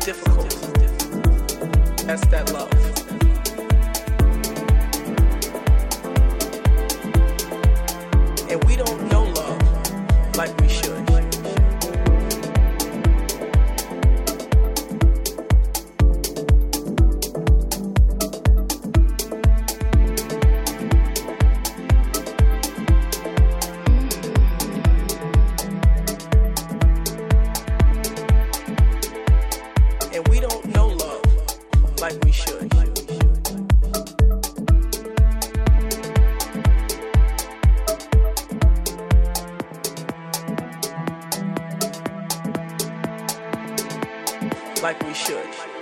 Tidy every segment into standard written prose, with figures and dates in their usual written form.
difficult. That's that love. And we don't know love like we should. And we don't know love like we should. Like we should.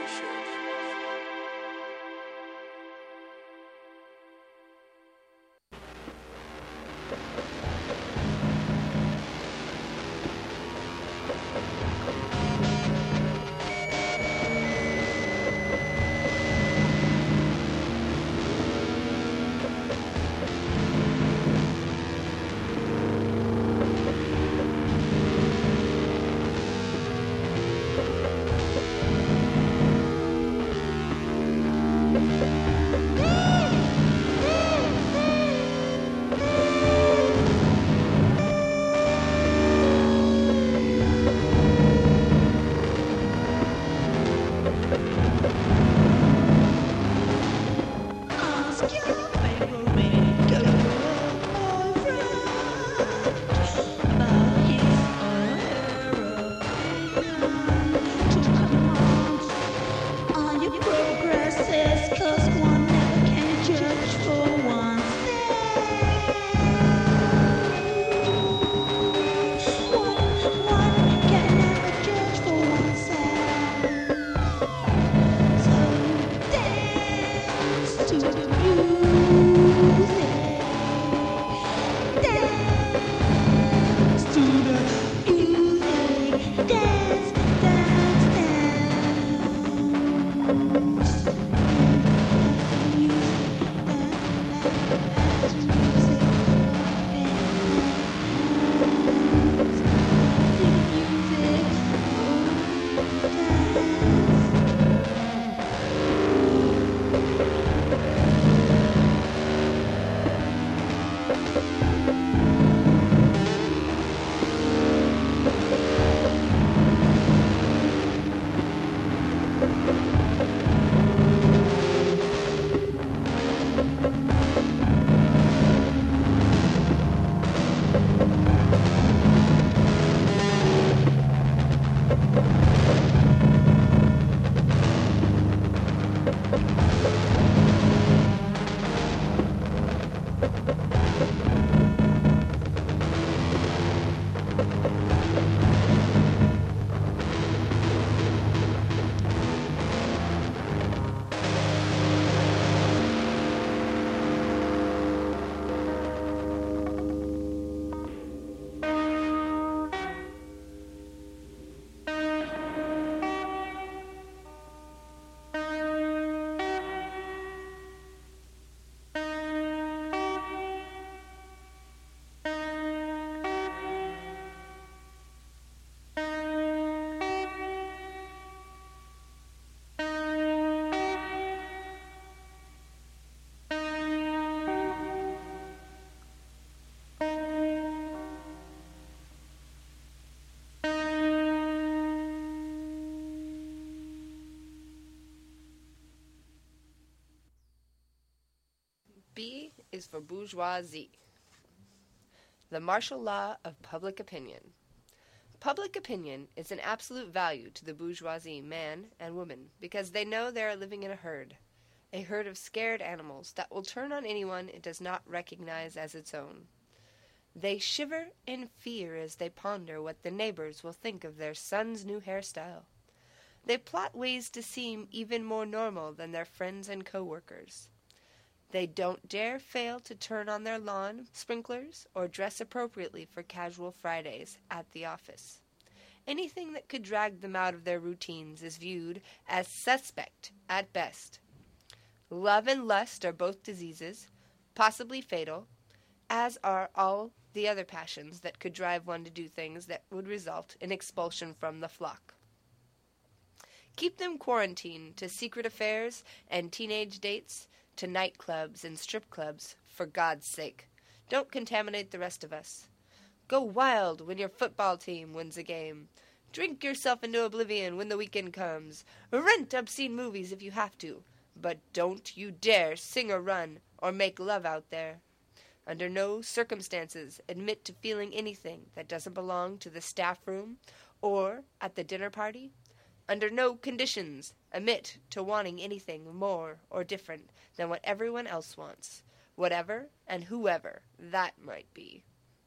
B is for bourgeoisie. The martial law of public opinion. Public opinion is an absolute value to the bourgeoisie, man and woman, because they know they are living in a herd of scared animals that will turn on anyone it does not recognize as its own. They shiver in fear as they ponder what the neighbors will think of their son's new hairstyle. They plot ways to seem even more normal than their friends and co-workers. They don't dare fail to turn on their lawn sprinklers or dress appropriately for casual Fridays at the office. Anything that could drag them out of their routines is viewed as suspect at best. Love and lust are both diseases, possibly fatal, as are all the other passions that could drive one to do things that would result in expulsion from the flock. Keep them quarantined to secret affairs and teenage dates, to nightclubs and strip clubs, for God's sake. Don't contaminate the rest of us. Go wild when your football team wins a game. Drink yourself into oblivion when the weekend comes. Rent obscene movies if you have to. But don't you dare sing or run or make love out there. Under no circumstances admit to feeling anything that doesn't belong to the staff room or at the dinner party. Under no conditions admit to wanting anything more or different than what everyone else wants, whatever and whoever that might be.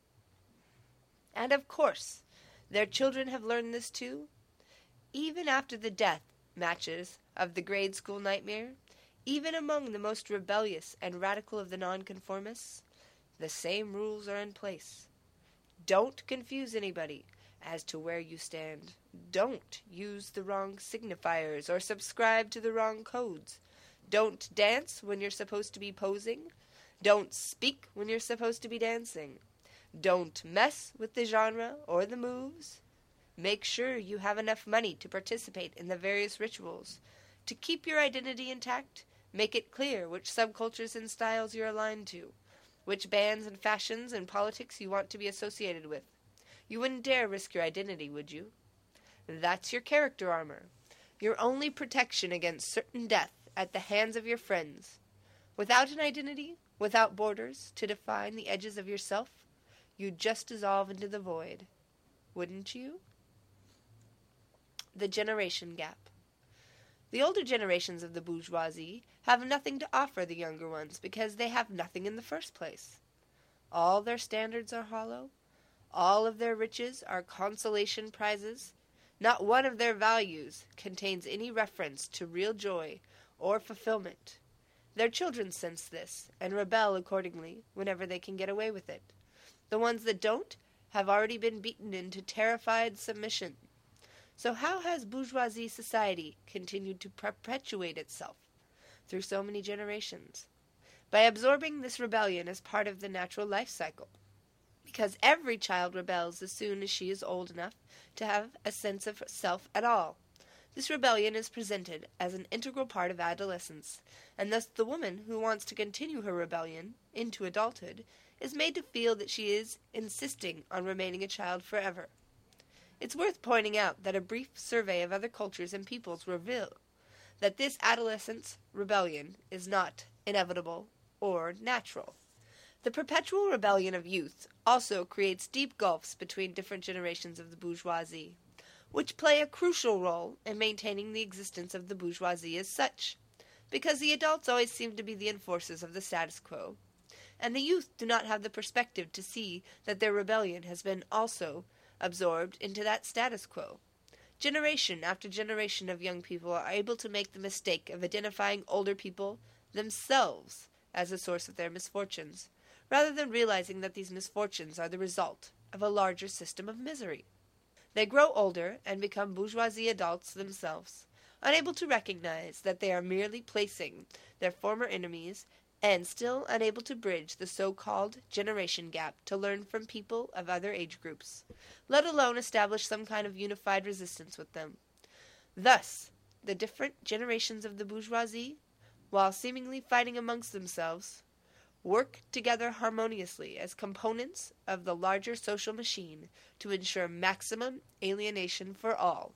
And of course, their children have learned this too. Even after the death matches of the grade school nightmare, even among the most rebellious and radical of the nonconformists, the same rules are in place. Don't confuse anybody as to where you stand. Don't use the wrong signifiers or subscribe to the wrong codes. Don't dance when you're supposed to be posing. Don't speak when you're supposed to be dancing. Don't mess with the genre or the moves. Make sure you have enough money to participate in the various rituals. To keep your identity intact, make it clear which subcultures and styles you're aligned to, which bands and fashions and politics you want to be associated with. You wouldn't dare risk your identity, would you? That's your character armor, your only protection against certain death at the hands of your friends. Without an identity, without borders to define the edges of yourself, you'd just dissolve into the void, wouldn't you? The generation gap. The older generations of the bourgeoisie have nothing to offer the younger ones because they have nothing in the first place. All their standards are hollow. All of their riches are consolation prizes. Not one of their values contains any reference to real joy or fulfillment. Their children sense this and rebel accordingly whenever they can get away with it. The ones that don't have already been beaten into terrified submission. So how has bourgeoisie society continued to perpetuate itself through so many generations? By absorbing this rebellion as part of the natural life cycle. Because every child rebels as soon as she is old enough to have a sense of self at all. This rebellion is presented as an integral part of adolescence, and thus the woman who wants to continue her rebellion into adulthood is made to feel that she is insisting on remaining a child forever. It's worth pointing out that a brief survey of other cultures and peoples reveal that this adolescence rebellion is not inevitable or natural. The perpetual rebellion of youth also creates deep gulfs between different generations of the bourgeoisie, which play a crucial role in maintaining the existence of the bourgeoisie as such, because the adults always seem to be the enforcers of the status quo, and the youth do not have the perspective to see that their rebellion has been also absorbed into that status quo. Generation after generation of young people are able to make the mistake of identifying older people themselves as the source of their misfortunes, rather than realizing that these misfortunes are the result of a larger system of misery. They grow older and become bourgeoisie adults themselves, unable to recognize that they are merely placing their former enemies and still unable to bridge the so-called generation gap to learn from people of other age groups, let alone establish some kind of unified resistance with them. Thus, the different generations of the bourgeoisie, while seemingly fighting amongst themselves, work together harmoniously as components of the larger social machine to ensure maximum alienation for all.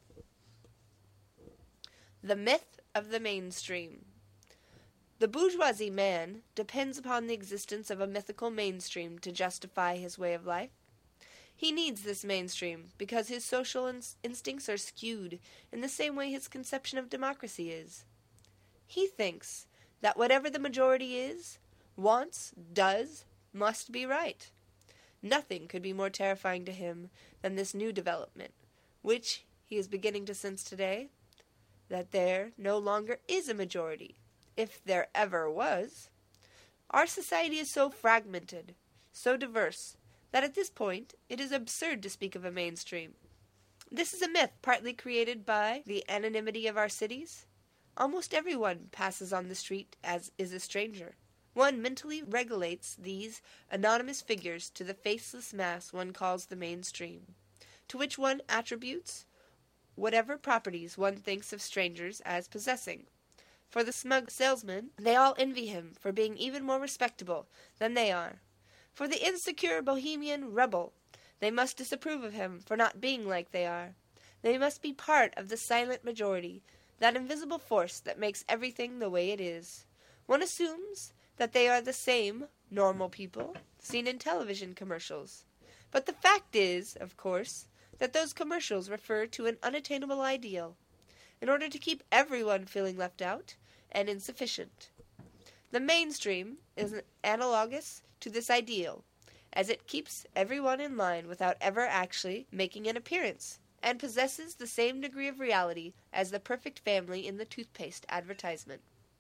The myth of the mainstream. The bourgeoisie man depends upon the existence of a mythical mainstream to justify his way of life. He needs this mainstream because his social instincts are skewed in the same way his conception of democracy is. He thinks that whatever the majority is, wants, does, must be right. Nothing could be more terrifying to him than this new development, which he is beginning to sense today, that there no longer is a majority, if there ever was. Our society is so fragmented, so diverse, that at this point it is absurd to speak of a mainstream. This is a myth partly created by the anonymity of our cities. Almost everyone passes on the street as is a stranger. One mentally regulates these anonymous figures to the faceless mass one calls the mainstream, to which one attributes whatever properties one thinks of strangers as possessing. For the smug salesman, they all envy him for being even more respectable than they are. For the insecure bohemian rebel, they must disapprove of him for not being like they are. They must be part of the silent majority, that invisible force that makes everything the way it is. One assumes that they are the same normal people seen in television commercials. But the fact is, of course, that those commercials refer to an unattainable ideal, in order to keep everyone feeling left out and insufficient. The mainstream is analogous to this ideal, as it keeps everyone in line without ever actually making an appearance, and possesses the same degree of reality as the perfect family in the toothpaste advertisement.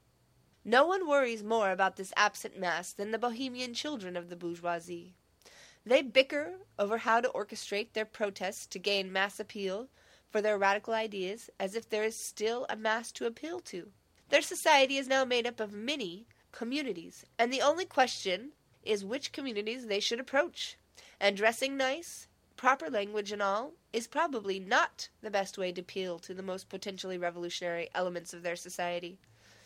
No one worries more about this absent mass than the bohemian children of the bourgeoisie. They bicker over how to orchestrate their protests to gain mass appeal for their radical ideas, as if there is still a mass to appeal to. Their society is now made up of many communities, and the only question is which communities they should approach. And dressing nice, proper language and all, is probably not the best way to appeal to the most potentially revolutionary elements of their society.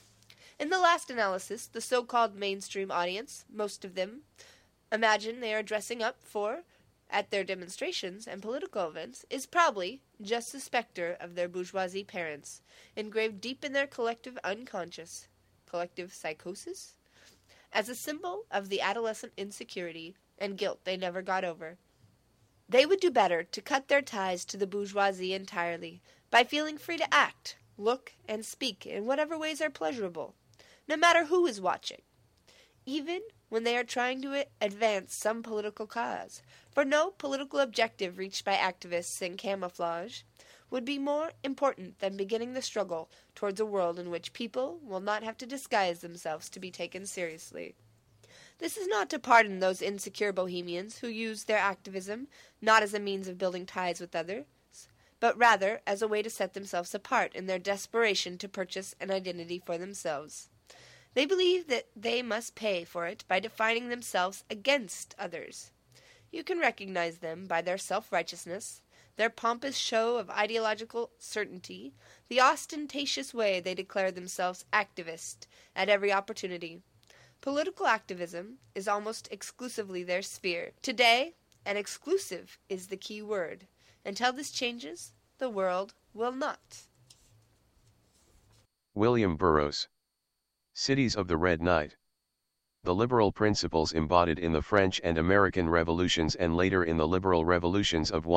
In the last analysis, the so-called mainstream audience, most of them, imagine they are dressing up for, at their demonstrations and political events, is probably just the specter of their bourgeoisie parents, engraved deep in their collective unconscious, collective psychosis, as a symbol of the adolescent insecurity and guilt they never got over. They would do better to cut their ties to the bourgeoisie entirely, by feeling free to act, look, and speak in whatever ways are pleasurable, no matter who is watching, even when they are trying to advance some political cause, for no political objective reached by activists in camouflage would be more important than beginning the struggle towards a world in which people will not have to disguise themselves to be taken seriously. This is not to pardon those insecure bohemians who use their activism not as a means of building ties with others, but rather as a way to set themselves apart in their desperation to purchase an identity for themselves. They believe that they must pay for it by defining themselves against others. You can recognize them by their self-righteousness, their pompous show of ideological certainty, the ostentatious way they declare themselves activist at every opportunity. Political activism is almost exclusively their sphere. Today, an exclusive is the key word. Until this changes, the world will not. William Burroughs. Cities of the Red Night. The liberal principles embodied in the French and American revolutions and later in the liberal revolutions of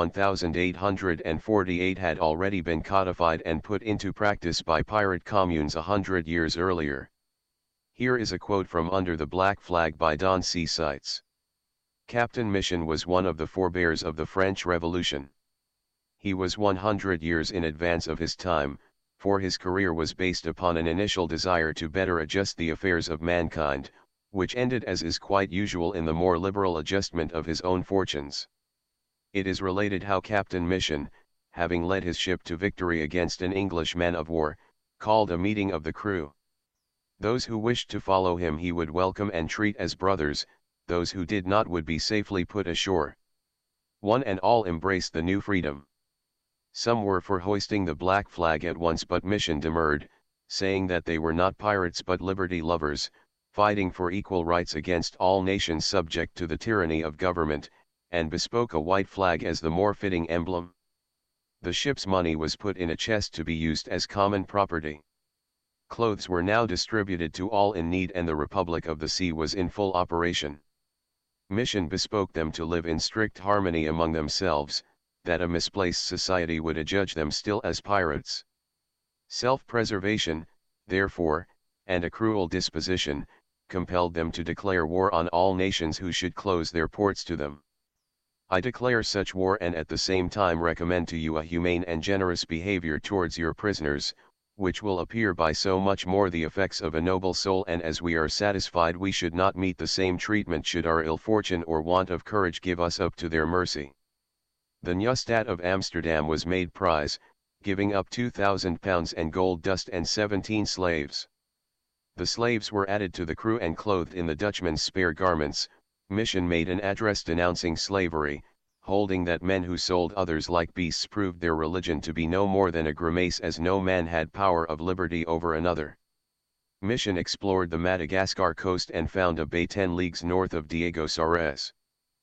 1848 had already been codified and put into practice by pirate communes 100 years earlier. Here is a quote from Under the Black Flag by Don C. Seitz. Captain Mission was one of the forebears of the French Revolution. He was 100 years in advance of his time, for his career was based upon an initial desire to better adjust the affairs of mankind, which ended as is quite usual in the more liberal adjustment of his own fortunes. It is related how Captain Mission, having led his ship to victory against an English man of war, called a meeting of the crew. Those who wished to follow him he would welcome and treat as brothers, those who did not would be safely put ashore. One and all embraced the new freedom. Some were for hoisting the black flag at once, but Mission demurred, saying that they were not pirates but liberty lovers, fighting for equal rights against all nations subject to the tyranny of government, and bespoke a white flag as the more fitting emblem. The ship's money was put in a chest to be used as common property. Clothes were now distributed to all in need and the Republic of the Sea was in full operation. Mission bespoke them to live in strict harmony among themselves, that a misplaced society would adjudge them still as pirates. Self-preservation, therefore, and a cruel disposition, compelled them to declare war on all nations who should close their ports to them. I declare such war and at the same time recommend to you a humane and generous behavior towards your prisoners, which will appear by so much more the effects of a noble soul, and as we are satisfied we should not meet the same treatment should our ill fortune or want of courage give us up to their mercy. The Nieuwstad of Amsterdam was made prize, giving up £2,000 and gold dust and 17 slaves. The slaves were added to the crew and clothed in the Dutchman's spare garments. Mission made an address denouncing slavery, holding that men who sold others like beasts proved their religion to be no more than a grimace, as no man had power of liberty over another. Mission explored the Madagascar coast and found a bay 10 leagues north of Diego Soares.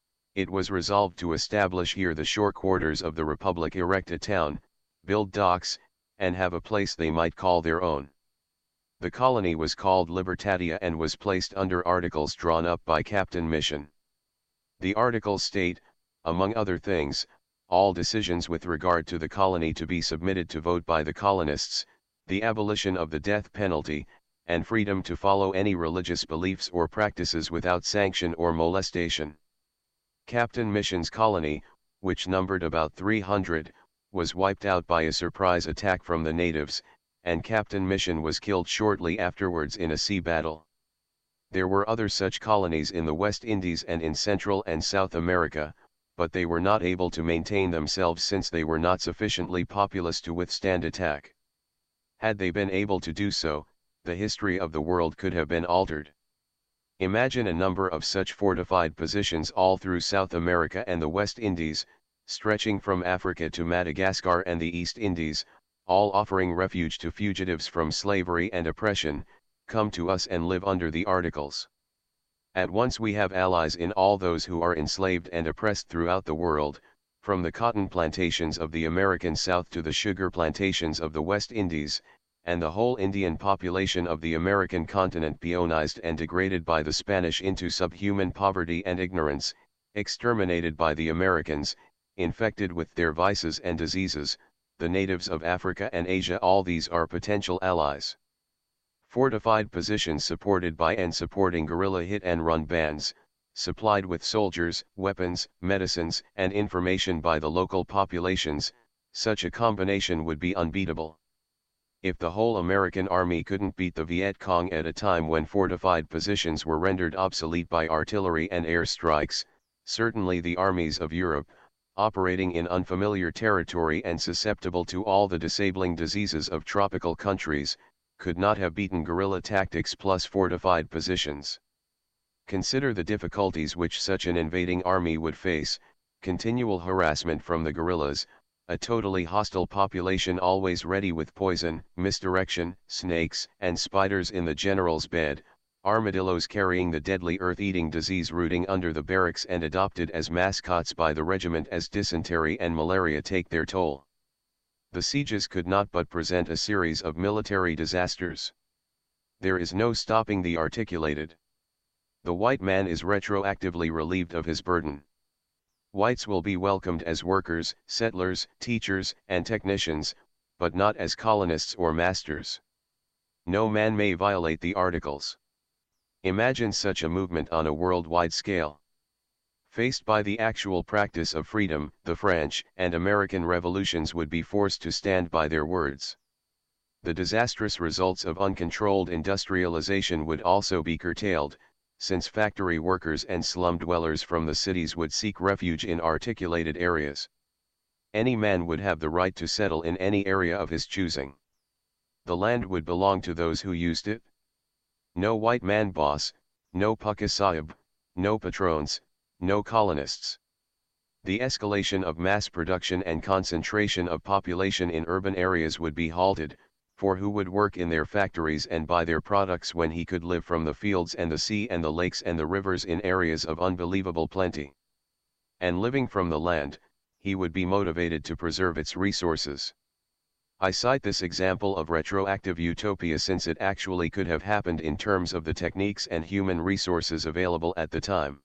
It was resolved to establish here the shore quarters of the Republic, erect a town, build docks, and have a place they might call their own. The colony was called Libertatia and was placed under articles drawn up by Captain Mission. The articles state, among other things, all decisions with regard to the colony to be submitted to vote by the colonists, the abolition of the death penalty, and freedom to follow any religious beliefs or practices without sanction or molestation. Captain Mission's colony, which numbered about 300, was wiped out by a surprise attack from the natives, and Captain Mission was killed shortly afterwards in a sea battle. There were other such colonies in the West Indies and in Central and South America, but they were not able to maintain themselves since they were not sufficiently populous to withstand attack. Had they been able to do so, the history of the world could have been altered. Imagine a number of such fortified positions all through South America and the West Indies, stretching from Africa to Madagascar and the East Indies, all offering refuge to fugitives from slavery and oppression. Come to us and live under the articles. At once we have allies in all those who are enslaved and oppressed throughout the world, from the cotton plantations of the American South to the sugar plantations of the West Indies, and the whole Indian population of the American continent peonized and degraded by the Spanish into subhuman poverty and ignorance, exterminated by the Americans, infected with their vices and diseases, the natives of Africa and Asia. All these are potential allies. Fortified positions supported by and supporting guerrilla hit-and-run bands, supplied with soldiers, weapons, medicines, and information by the local populations, such a combination would be unbeatable. If the whole American army couldn't beat the Viet Cong at a time when fortified positions were rendered obsolete by artillery and air strikes, certainly the armies of Europe, operating in unfamiliar territory and susceptible to all the disabling diseases of tropical countries, could not have beaten guerrilla tactics plus fortified positions. Consider the difficulties which such an invading army would face: continual harassment from the guerrillas, a totally hostile population always ready with poison, misdirection, snakes and spiders in the general's bed, armadillos carrying the deadly earth-eating disease rooting under the barracks and adopted as mascots by the regiment as dysentery and malaria take their toll. The sieges could not but present a series of military disasters. There is no stopping the articulated. The white man is retroactively relieved of his burden. Whites will be welcomed as workers, settlers, teachers, and technicians, but not as colonists or masters. No man may violate the articles. Imagine such a movement on a worldwide scale. Faced by the actual practice of freedom, the French and American revolutions would be forced to stand by their words. The disastrous results of uncontrolled industrialization would also be curtailed, since factory workers and slum dwellers from the cities would seek refuge in articulated areas. Any man would have the right to settle in any area of his choosing. The land would belong to those who used it. No white man boss, no Pucka Sahib, no patrons, no colonists. The escalation of mass production and concentration of population in urban areas would be halted, for who would work in their factories and buy their products when he could live from the fields and the sea and the lakes and the rivers in areas of unbelievable plenty? And living from the land, he would be motivated to preserve its resources. I cite this example of retroactive utopia since it actually could have happened in terms of the techniques and human resources available at the time.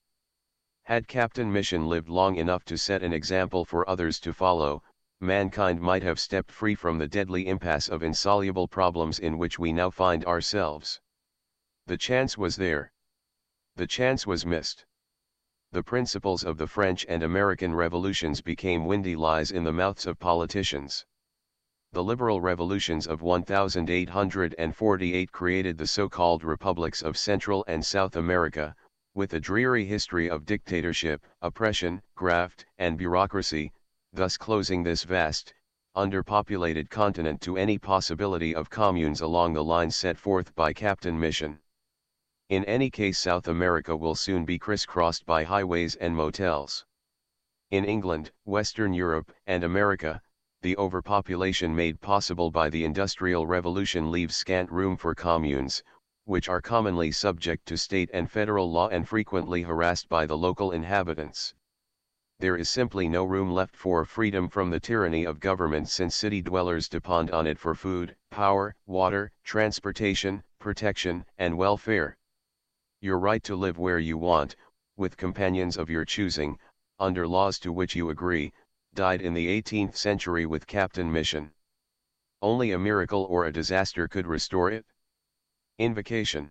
Had Captain Mission lived long enough to set an example for others to follow, mankind might have stepped free from the deadly impasse of insoluble problems in which we now find ourselves. The chance was there. The chance was missed. The principles of the French and American revolutions became windy lies in the mouths of politicians. The liberal revolutions of 1848 created the so-called republics of Central and South America, with a dreary history of dictatorship, oppression, graft, and bureaucracy, thus closing this vast, underpopulated continent to any possibility of communes along the lines set forth by Captain Mission. In any case, South America will soon be crisscrossed by highways and motels. In England, Western Europe, and America, the overpopulation made possible by the Industrial Revolution leaves scant room for communes, which are commonly subject to state and federal law and frequently harassed by the local inhabitants. There is simply no room left for freedom from the tyranny of government, since city dwellers depend on it for food, power, water, transportation, protection, and welfare. Your right to live where you want, with companions of your choosing, under laws to which you agree, died in the 18th century with Captain Mission. Only a miracle or a disaster could restore it. Invocation.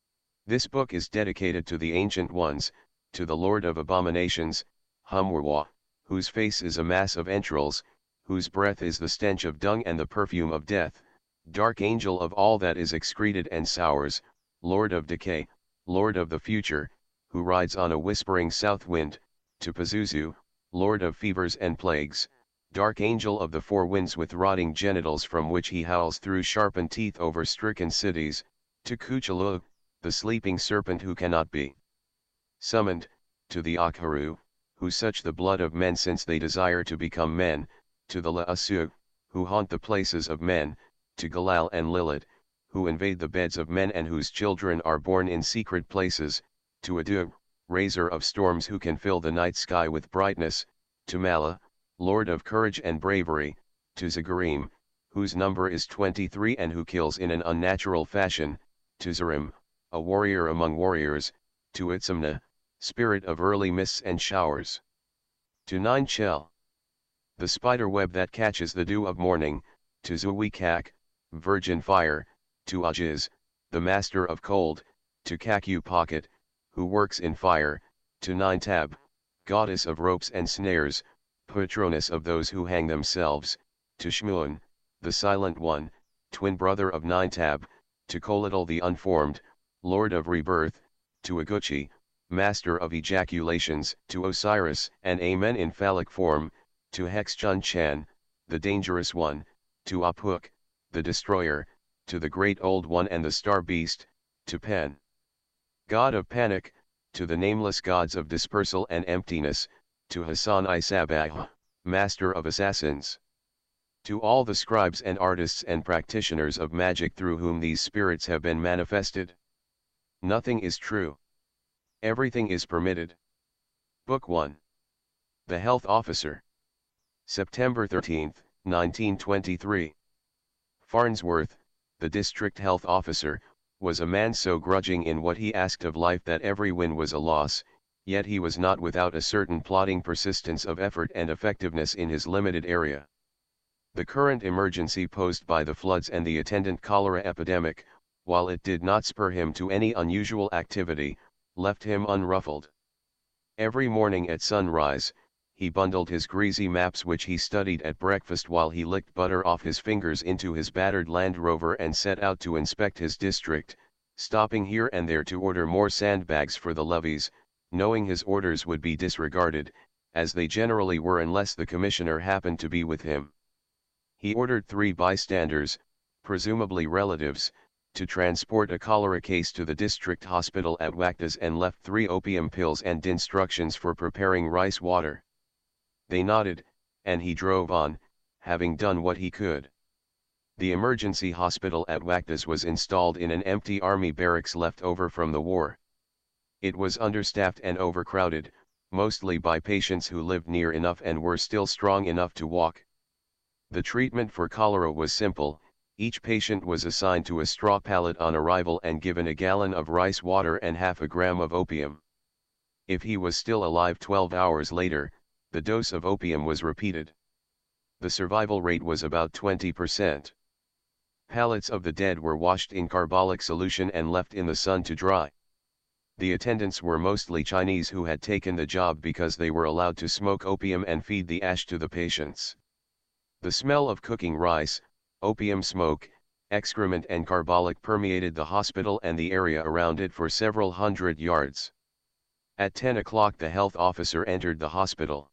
This book is dedicated to the Ancient Ones, to the Lord of Abominations, Humwawa, whose face is a mass of entrails, whose breath is the stench of dung and the perfume of death, dark angel of all that is excreted and sours, Lord of decay, Lord of the future, who rides on a whispering south wind, to Pazuzu, Lord of fevers and plagues, dark angel of the four winds with rotting genitals from which he howls through sharpened teeth over stricken cities, to Kuchulu, the sleeping serpent who cannot be summoned, to the Akharu, who such the blood of men since they desire to become men, to the La'asu, who haunt the places of men, to Galal and Lilith, who invade the beds of men and whose children are born in secret places, to Adu, raiser of storms who can fill the night sky with brightness, to Mala, Lord of courage and bravery, to Zagarim, whose number is 23 and who kills in an unnatural fashion, to Zarim, a warrior among warriors, to Itzamna, spirit of early mists and showers. To Nine Shell, the spider web that catches the dew of morning, to Zuwikak, virgin fire, to Ajiz, the master of cold, to Kaku Pocket, who works in fire, to Nine Tab, goddess of ropes and snares, patroness of those who hang themselves, to Shmuun, the silent one, twin brother of Nine Tab, to Kolitl the unformed, lord of rebirth, to Aguchi, master of ejaculations, to Osiris and Amen in phallic form, to Hexchun Chan, the dangerous one, to Apuk, the destroyer, to the great old one and the star beast, to Pen, god of panic, to the nameless gods of dispersal and emptiness, to Hassan I Sabah, master of assassins. To all the scribes and artists and practitioners of magic through whom these spirits have been manifested. Nothing is true. Everything is permitted. Book 1. The Health Officer. September 13, 1923. Farnsworth, the district health officer, was a man so grudging in what he asked of life that every win was a loss, yet he was not without a certain plodding persistence of effort and effectiveness in his limited area. The current emergency posed by the floods and the attendant cholera epidemic, while it did not spur him to any unusual activity, left him unruffled. Every morning at sunrise, he bundled his greasy maps which he studied at breakfast while he licked butter off his fingers into his battered Land Rover and set out to inspect his district, stopping here and there to order more sandbags for the levees, knowing his orders would be disregarded, as they generally were unless the commissioner happened to be with him. He ordered 3 bystanders, presumably relatives, to transport a cholera case to the district hospital at Waktas and left 3 opium pills and instructions for preparing rice water. They nodded, and he drove on, having done what he could. The emergency hospital at Waktas was installed in an empty army barracks left over from the war. It was understaffed and overcrowded, mostly by patients who lived near enough and were still strong enough to walk. The treatment for cholera was simple. Each patient was assigned to a straw pallet on arrival and given a gallon of rice water and half a gram of opium. If he was still alive 12 hours later, the dose of opium was repeated. The survival rate was about 20%. Pallets of the dead were washed in carbolic solution and left in the sun to dry. The attendants were mostly Chinese who had taken the job because they were allowed to smoke opium and feed the ash to the patients. The smell of cooking rice, opium smoke, excrement and carbolic permeated the hospital and the area around it for several hundred yards. At 10 o'clock the health officer entered the hospital.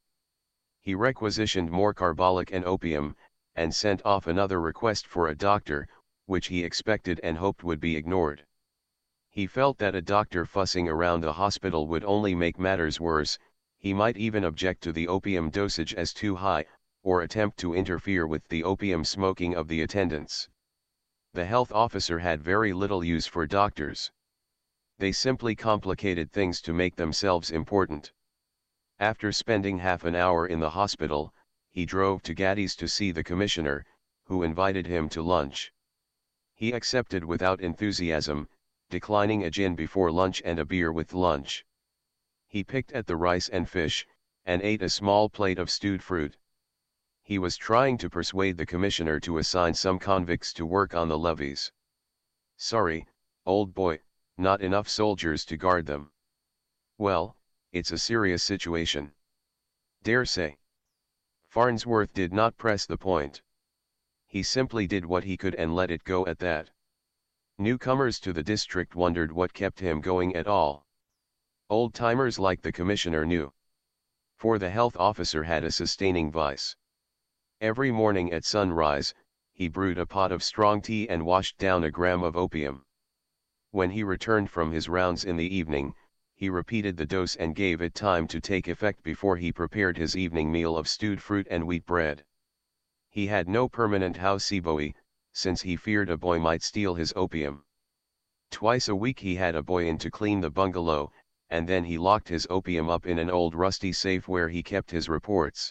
He requisitioned more carbolic and opium, and sent off another request for a doctor, which he expected and hoped would be ignored. He felt that a doctor fussing around the hospital would only make matters worse. He might even object to the opium dosage as too high, or attempt to interfere with the opium smoking of the attendants. The health officer had very little use for doctors. They simply complicated things to make themselves important. After spending half an hour in the hospital, he drove to Gaddy's to see the commissioner, who invited him to lunch. He accepted without enthusiasm, declining a gin before lunch and a beer with lunch. He picked at the rice and fish, and ate a small plate of stewed fruit. He was trying to persuade the commissioner to assign some convicts to work on the levees. "Sorry, old boy, not enough soldiers to guard them." "Well, it's a serious situation." "Dare say." Farnsworth did not press the point. He simply did what he could and let it go at that. Newcomers to the district wondered what kept him going at all. Old-timers like the commissioner knew. For the health officer had a sustaining vice. Every morning at sunrise, he brewed a pot of strong tea and washed down a gram of opium. When he returned from his rounds in the evening, he repeated the dose and gave it time to take effect before he prepared his evening meal of stewed fruit and wheat bread. He had no permanent houseboy, since he feared a boy might steal his opium. Twice a week he had a boy in to clean the bungalow, and then he locked his opium up in an old rusty safe where he kept his reports.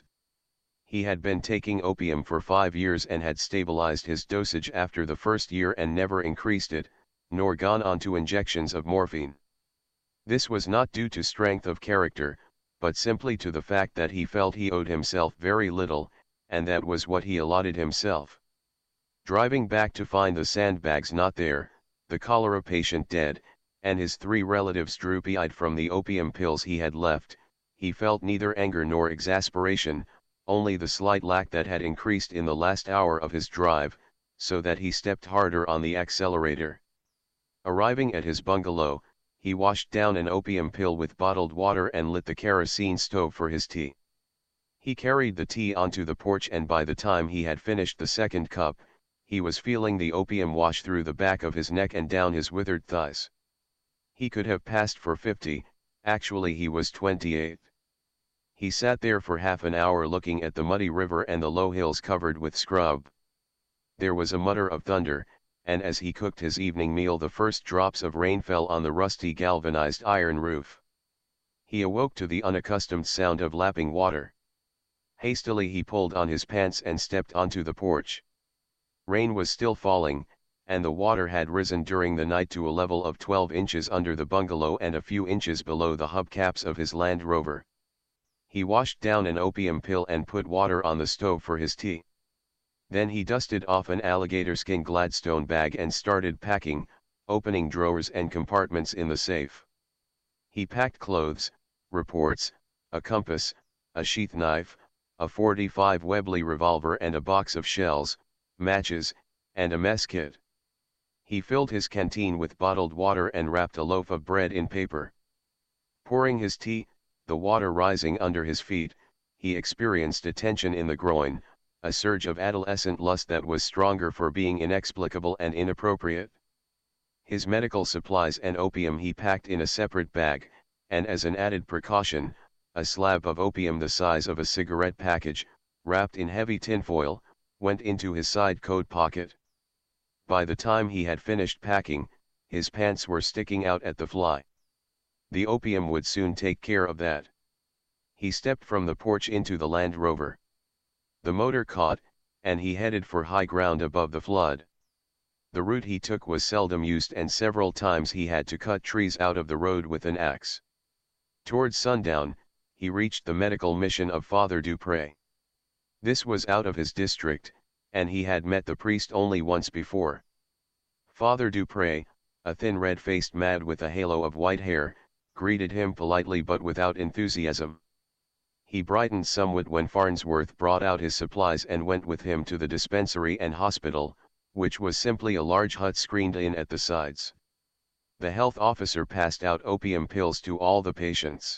He had been taking opium for 5 years and had stabilized his dosage after the first year and never increased it, nor gone on to injections of morphine. This was not due to strength of character, but simply to the fact that he felt he owed himself very little, and that was what he allotted himself. Driving back to find the sandbags not there, the cholera patient dead, and his 3 relatives droopy-eyed from the opium pills he had left, he felt neither anger nor exasperation, only the slight lack that had increased in the last hour of his drive, so that he stepped harder on the accelerator. Arriving at his bungalow, he washed down an opium pill with bottled water and lit the kerosene stove for his tea. He carried the tea onto the porch, and by the time he had finished the second cup, he was feeling the opium wash through the back of his neck and down his withered thighs. He could have passed for 50, actually he was 28. He sat there for half an hour looking at the muddy river and the low hills covered with scrub. There was a mutter of thunder, and as he cooked his evening meal the first drops of rain fell on the rusty galvanized iron roof. He awoke to the unaccustomed sound of lapping water. Hastily he pulled on his pants and stepped onto the porch. Rain was still falling, and the water had risen during the night to a level of 12 inches under the bungalow and a few inches below the hubcaps of his Land Rover. He washed down an opium pill and put water on the stove for his tea. Then he dusted off an alligator skin Gladstone bag and started packing, opening drawers and compartments in the safe. He packed clothes, reports, a compass, a sheath knife, a .45 Webley revolver and a box of shells, matches, and a mess kit. He filled his canteen with bottled water and wrapped a loaf of bread in paper. Pouring his tea, the water rising under his feet, he experienced a tension in the groin, a surge of adolescent lust that was stronger for being inexplicable and inappropriate. His medical supplies and opium he packed in a separate bag, and as an added precaution, a slab of opium the size of a cigarette package, wrapped in heavy tinfoil, went into his side coat pocket. By the time he had finished packing, his pants were sticking out at the fly. The opium would soon take care of that. He stepped from the porch into the Land Rover. The motor caught, and he headed for high ground above the flood. The route he took was seldom used, and several times he had to cut trees out of the road with an axe. Towards sundown, he reached the medical mission of Father Dupre. This was out of his district, and he had met the priest only once before. Father Dupre, a thin red-faced man with a halo of white hair, greeted him politely but without enthusiasm. He brightened somewhat when Farnsworth brought out his supplies and went with him to the dispensary and hospital, which was simply a large hut screened in at the sides. The health officer passed out opium pills to all the patients.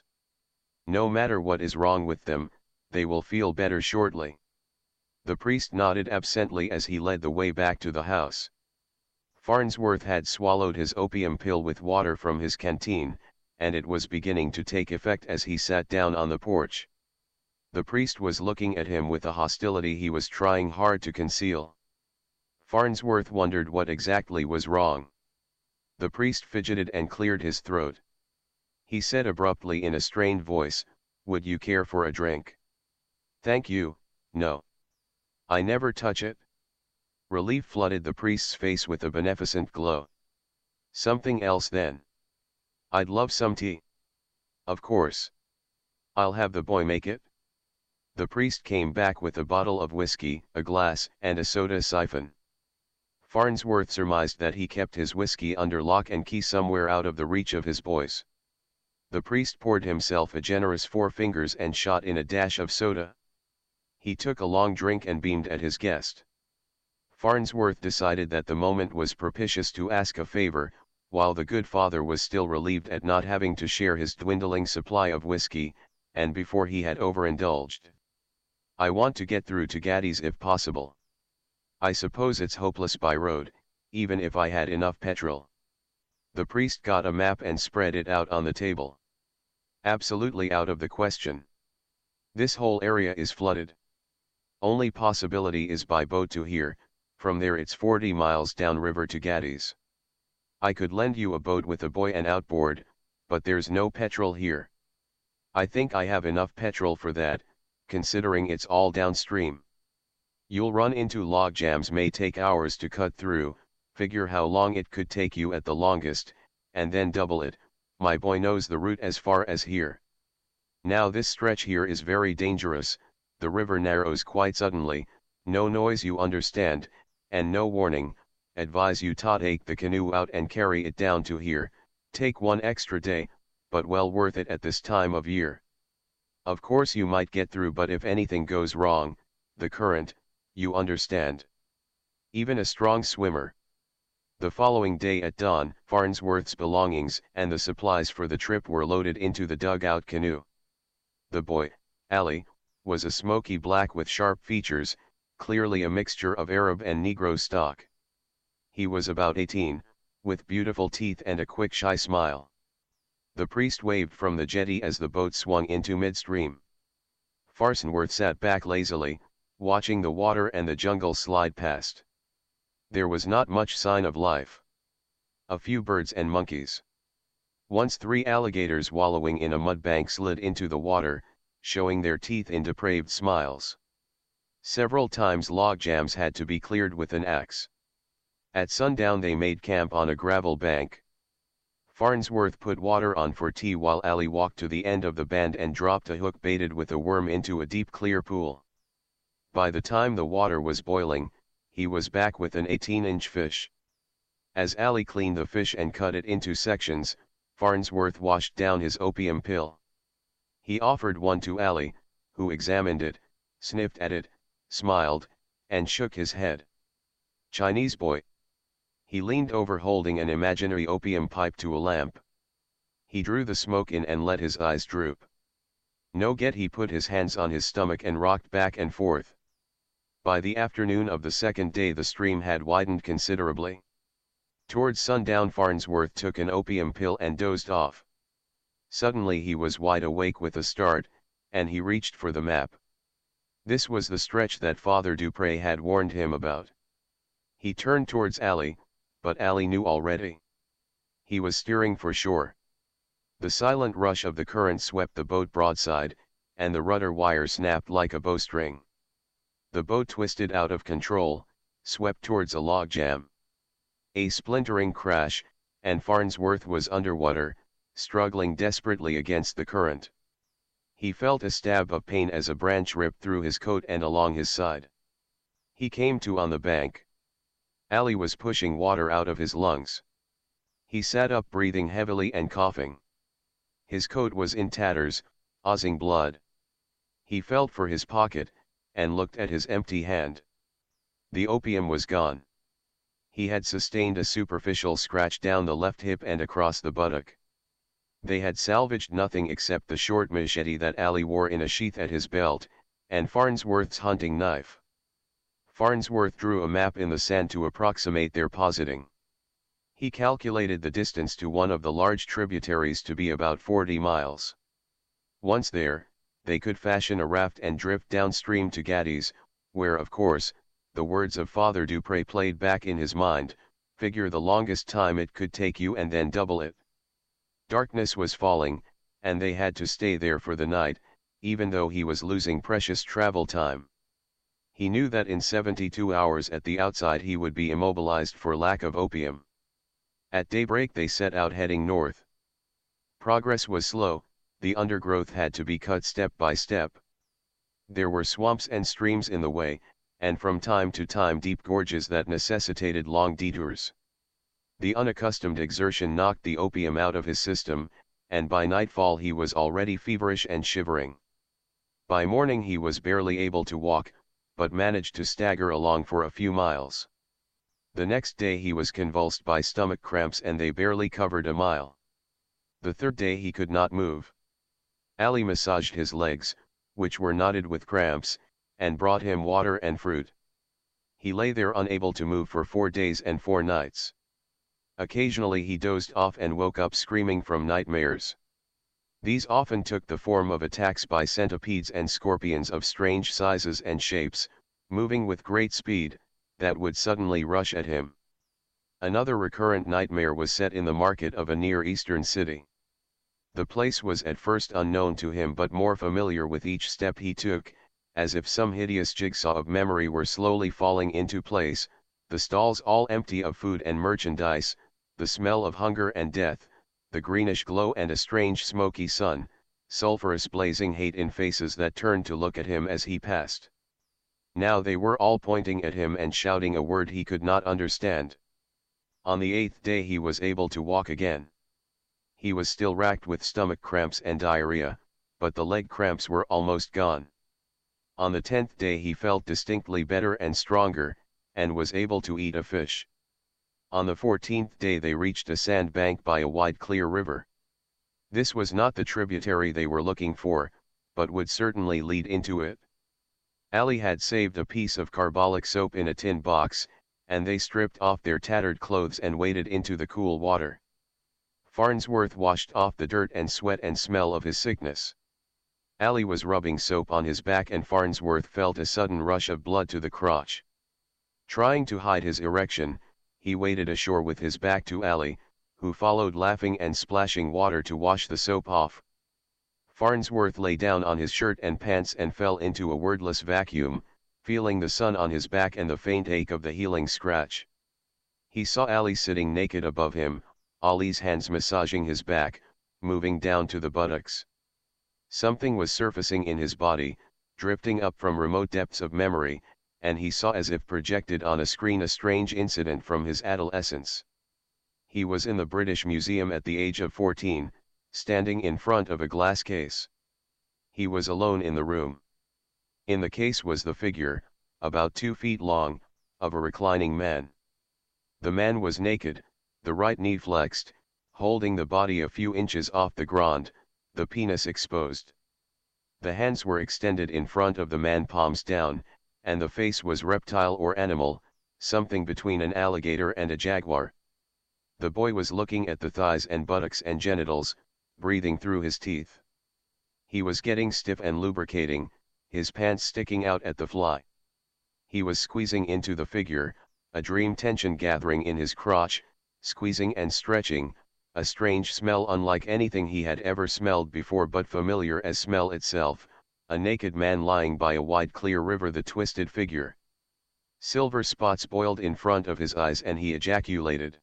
No matter what is wrong with them, they will feel better shortly. The priest nodded absently as he led the way back to the house. Farnsworth had swallowed his opium pill with water from his canteen, and it was beginning to take effect as he sat down on the porch. The priest was looking at him with a hostility he was trying hard to conceal. Farnsworth wondered what exactly was wrong. The priest fidgeted and cleared his throat. He said abruptly in a strained voice, "Would you care for a drink?" "Thank you, no. I never touch it." Relief flooded the priest's face with a beneficent glow. "Something else then?" "I'd love some tea." "Of course. I'll have the boy make it." The priest came back with a bottle of whiskey, a glass, and a soda siphon. Farnsworth surmised that he kept his whiskey under lock and key somewhere out of the reach of his boys. The priest poured himself a generous 4 fingers and shot in a dash of soda. He took a long drink and beamed at his guest. Farnsworth decided that the moment was propitious to ask a favor, while the good father was still relieved at not having to share his dwindling supply of whiskey, and before he had overindulged. "I want to get through to Gaddy's if possible. I suppose it's hopeless by road, even if I had enough petrol." The priest got a map and spread it out on the table. "Absolutely out of the question. This whole area is flooded. Only possibility is by boat to here, from there it's 40 miles downriver to Gaddy's. I could lend you a boat with a buoy and outboard, but there's no petrol here. I think I have enough petrol for that, considering it's all downstream. You'll run into log jams, may take hours to cut through, figure how long it could take you at the longest, and then double it. My boy knows the route as far as here. Now this stretch here is very dangerous, the river narrows quite suddenly, no noise you understand, and no warning. Advise you to take the canoe out and carry it down to here, take 1 extra day, but well worth it at this time of year. Of course you might get through, but if anything goes wrong, the current, you understand. Even a strong swimmer." The following day at dawn, Farnsworth's belongings and the supplies for the trip were loaded into the dugout canoe. The boy, Ali, was a smoky black with sharp features, clearly a mixture of Arab and Negro stock. He was about 18, with beautiful teeth and a quick shy smile. The priest waved from the jetty as the boat swung into midstream. Farnsworth sat back lazily, watching the water and the jungle slide past. There was not much sign of life. A few birds and monkeys. Once 3 alligators wallowing in a mudbank slid into the water, showing their teeth in depraved smiles. Several times log jams had to be cleared with an axe. At sundown they made camp on a gravel bank. Farnsworth put water on for tea while Ali walked to the end of the band and dropped a hook baited with a worm into a deep clear pool. By the time the water was boiling, he was back with an 18-inch fish. As Ali cleaned the fish and cut it into sections, Farnsworth washed down his opium pill. He offered one to Ali, who examined it, sniffed at it, smiled, and shook his head. "Chinese boy." He leaned over holding an imaginary opium pipe to a lamp. He drew the smoke in and let his eyes droop. "No get." He put his hands on his stomach and rocked back and forth. By the afternoon of the second day the stream had widened considerably. Towards sundown Farnsworth took an opium pill and dozed off. Suddenly he was wide awake with a start, and he reached for the map. This was the stretch that Father Dupre had warned him about. He turned towards Ali, but Ali knew already. He was steering for shore. The silent rush of the current swept the boat broadside, and the rudder wire snapped like a bowstring. The boat twisted out of control, swept towards a log jam. A splintering crash, and Farnsworth was underwater, struggling desperately against the current. He felt a stab of pain as a branch ripped through his coat and along his side. He came to on the bank. Ali was pushing water out of his lungs. He sat up breathing heavily and coughing. His coat was in tatters, oozing blood. He felt for his pocket, and looked at his empty hand. The opium was gone. He had sustained a superficial scratch down the left hip and across the buttock. They had salvaged nothing except the short machete that Ali wore in a sheath at his belt, and Farnsworth's hunting knife. Farnsworth drew a map in the sand to approximate their positing. He calculated the distance to one of the large tributaries to be about 40 miles. Once there, they could fashion a raft and drift downstream to Gades, where of course, the words of Father Dupre played back in his mind, figure the longest time it could take you and then double it. Darkness was falling, and they had to stay there for the night, even though he was losing precious travel time. He knew that in 72 hours at the outside he would be immobilized for lack of opium. At daybreak they set out heading north. Progress was slow, the undergrowth had to be cut step by step. There were swamps and streams in the way, and from time to time deep gorges that necessitated long detours. The unaccustomed exertion knocked the opium out of his system, and by nightfall he was already feverish and shivering. By morning he was barely able to walk, but managed to stagger along for a few miles. The next day he was convulsed by stomach cramps and they barely covered a mile. The third day he could not move. Ali massaged his legs, which were knotted with cramps, and brought him water and fruit. He lay there unable to move for 4 days and 4 nights. Occasionally he dozed off and woke up screaming from nightmares. These often took the form of attacks by centipedes and scorpions of strange sizes and shapes, moving with great speed, that would suddenly rush at him. Another recurrent nightmare was set in the market of a Near Eastern city. The place was at first unknown to him but more familiar with each step he took, as if some hideous jigsaw of memory were slowly falling into place, the stalls all empty of food and merchandise, the smell of hunger and death, the greenish glow and a strange smoky sun, sulphurous blazing hate in faces that turned to look at him as he passed. Now they were all pointing at him and shouting a word he could not understand. On the 8th day he was able to walk again. He was still racked with stomach cramps and diarrhea, but the leg cramps were almost gone. On the 10th day he felt distinctly better and stronger, and was able to eat a fish. On the 14th day they reached a sand bank by a wide clear river. This was not the tributary they were looking for, but would certainly lead into it. Ali had saved a piece of carbolic soap in a tin box, and they stripped off their tattered clothes and waded into the cool water. Farnsworth washed off the dirt and sweat and smell of his sickness. Ali was rubbing soap on his back and Farnsworth felt a sudden rush of blood to the crotch. Trying to hide his erection, he waded ashore with his back to Ali, who followed laughing and splashing water to wash the soap off. Farnsworth lay down on his shirt and pants and fell into a wordless vacuum, feeling the sun on his back and the faint ache of the healing scratch. He saw Ali sitting naked above him, Ali's hands massaging his back, moving down to the buttocks. Something was surfacing in his body, drifting up from remote depths of memory, and he saw as if projected on a screen a strange incident from his adolescence. He was in the British Museum at the age of 14, standing in front of a glass case. He was alone in the room. In the case was the figure, about 2 feet long, of a reclining man. The man was naked, the right knee flexed, holding the body a few inches off the ground, the penis exposed. The hands were extended in front of the man, palms down, and the face was reptile or animal, something between an alligator and a jaguar. The boy was looking at the thighs and buttocks and genitals, breathing through his teeth. He was getting stiff and lubricating, his pants sticking out at the fly. He was squeezing into the figure, a dream tension gathering in his crotch, squeezing and stretching, a strange smell unlike anything he had ever smelled before but familiar as smell itself, a naked man lying by a wide clear river, the twisted figure. Silver spots boiled in front of his eyes and he ejaculated.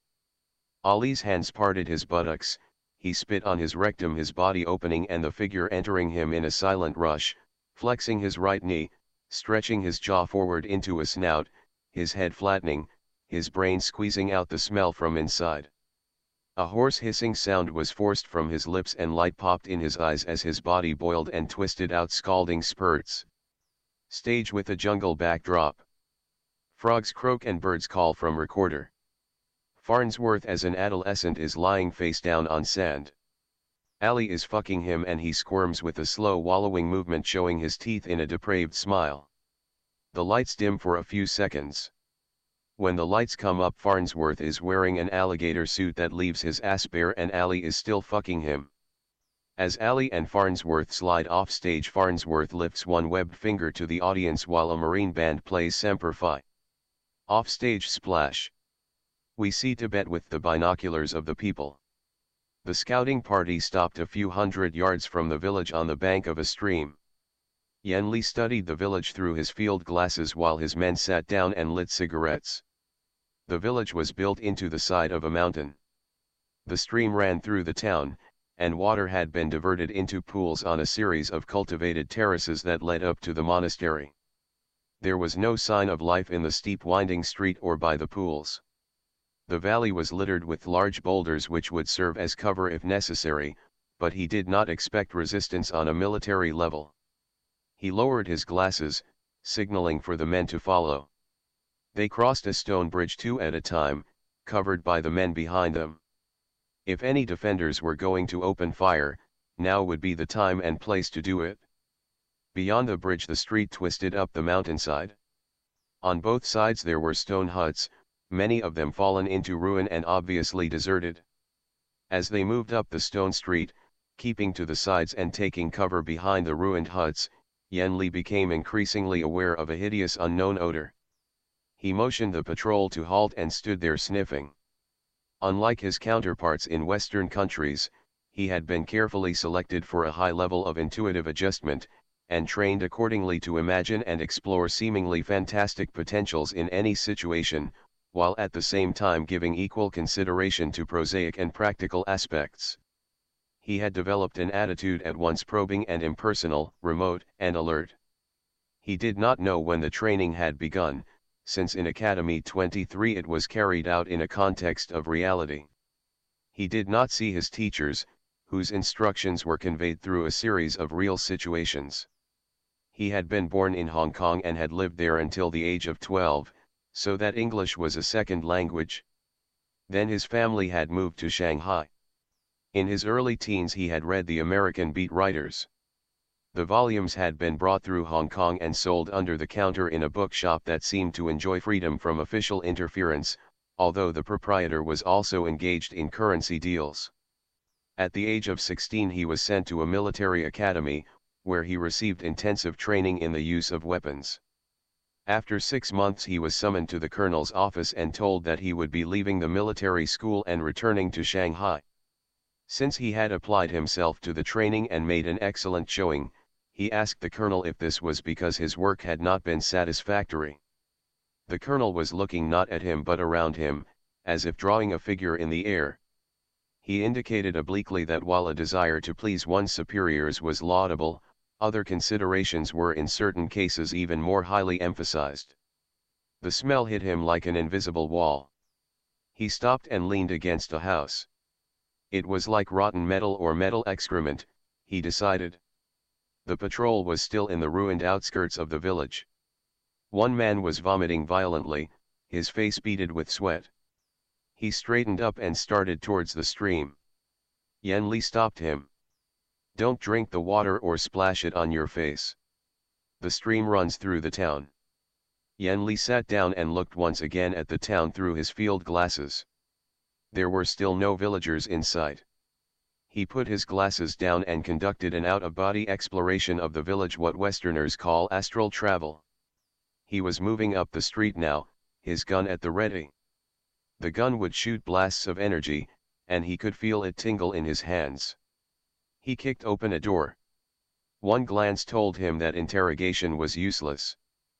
Ali's hands parted his buttocks, he spit on his rectum, his body opening and the figure entering him in a silent rush, flexing his right knee, stretching his jaw forward into a snout, his head flattening, his brain squeezing out the smell from inside. A hoarse hissing sound was forced from his lips and light popped in his eyes as his body boiled and twisted out scalding spurts. Stage with a jungle backdrop. Frogs croak and birds call from recorder. Farnsworth as an adolescent is lying face down on sand. Ali is fucking him and he squirms with a slow wallowing movement, showing his teeth in a depraved smile. The lights dim for a few seconds. When the lights come up, Farnsworth is wearing an alligator suit that leaves his ass bare and Ali is still fucking him. As Ali and Farnsworth slide off stage, Farnsworth lifts one webbed finger to the audience while a Marine band plays Semper Fi. Off-stage splash. We see Tibet with the binoculars of the people. The scouting party stopped a few hundred yards from the village on the bank of a stream. Yen Li studied the village through his field glasses while his men sat down and lit cigarettes. The village was built into the side of a mountain. The stream ran through the town, and water had been diverted into pools on a series of cultivated terraces that led up to the monastery. There was no sign of life in the steep winding street or by the pools. The valley was littered with large boulders which would serve as cover if necessary, but he did not expect resistance on a military level. He lowered his glasses, signaling for the men to follow. They crossed a stone bridge two at a time, covered by the men behind them. If any defenders were going to open fire, now would be the time and place to do it. Beyond the bridge the street twisted up the mountainside. On both sides there were stone huts, many of them fallen into ruin and obviously deserted. As they moved up the stone street, keeping to the sides and taking cover behind the ruined huts, Yen Li became increasingly aware of a hideous unknown odor. He motioned the patrol to halt and stood there sniffing. Unlike his counterparts in Western countries, he had been carefully selected for a high level of intuitive adjustment, and trained accordingly to imagine and explore seemingly fantastic potentials in any situation, while at the same time giving equal consideration to prosaic and practical aspects. He had developed an attitude at once probing and impersonal, remote and alert. He did not know when the training had begun, since in Academy 23 it was carried out in a context of reality. He did not see his teachers, whose instructions were conveyed through a series of real situations. He had been born in Hong Kong and had lived there until the age of 12, so that English was a second language. Then his family had moved to Shanghai. In his early teens he had read the American beat writers. The volumes had been brought through Hong Kong and sold under the counter in a bookshop that seemed to enjoy freedom from official interference, although the proprietor was also engaged in currency deals. At the age of 16 he was sent to a military academy, where he received intensive training in the use of weapons. After 6 months he was summoned to the colonel's office and told that he would be leaving the military school and returning to Shanghai. Since he had applied himself to the training and made an excellent showing, he asked the colonel if this was because his work had not been satisfactory. The colonel was looking not at him but around him, as if drawing a figure in the air. He indicated obliquely that while a desire to please one's superiors was laudable, other considerations were in certain cases even more highly emphasized. The smell hit him like an invisible wall. He stopped and leaned against a house. It was like rotten metal or metal excrement, he decided. The patrol was still in the ruined outskirts of the village. One man was vomiting violently, his face beaded with sweat. He straightened up and started towards the stream. Yen Li stopped him. "Don't drink the water or splash it on your face. The stream runs through the town." Yen Li sat down and looked once again at the town through his field glasses. There were still no villagers in sight. He put his glasses down and conducted an out-of-body exploration of the village, what Westerners call astral travel. He was moving up the street now, his gun at the ready. The gun would shoot blasts of energy, and he could feel it tingle in his hands. He kicked open a door. One glance told him that interrogation was useless.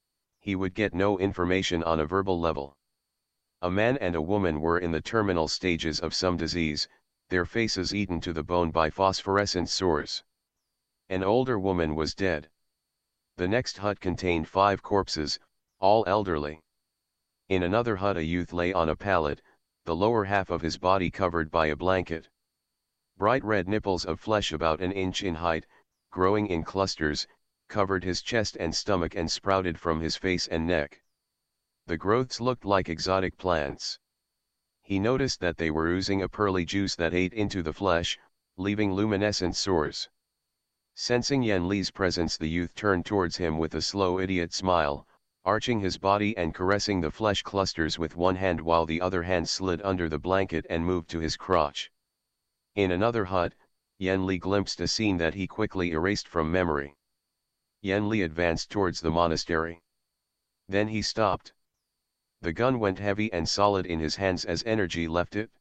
He would get no information on a verbal level. A man and a woman were in the terminal stages of some disease, their faces eaten to the bone by phosphorescent sores. An older woman was dead. The next hut contained 5 corpses, all elderly. In another hut a youth lay on a pallet, the lower half of his body covered by a blanket. Bright red nipples of flesh about an inch in height, growing in clusters, covered his chest and stomach and sprouted from his face and neck. The growths looked like exotic plants. He noticed that they were oozing a pearly juice that ate into the flesh, leaving luminescent sores. Sensing Yen Li's presence, the youth turned towards him with a slow idiot smile, arching his body and caressing the flesh clusters with one hand while the other hand slid under the blanket and moved to his crotch. In another hut, Yen Li glimpsed a scene that he quickly erased from memory. Yen Li advanced towards the monastery. Then he stopped. The gun went heavy and solid in his hands as energy left it.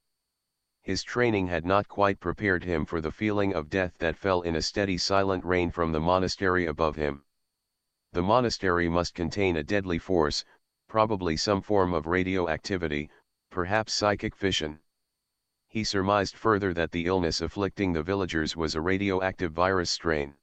His training had not quite prepared him for the feeling of death that fell in a steady silent rain from the monastery above him. The monastery must contain a deadly force, probably some form of radioactivity, perhaps psychic fission. He surmised further that the illness afflicting the villagers was a radioactive virus strain.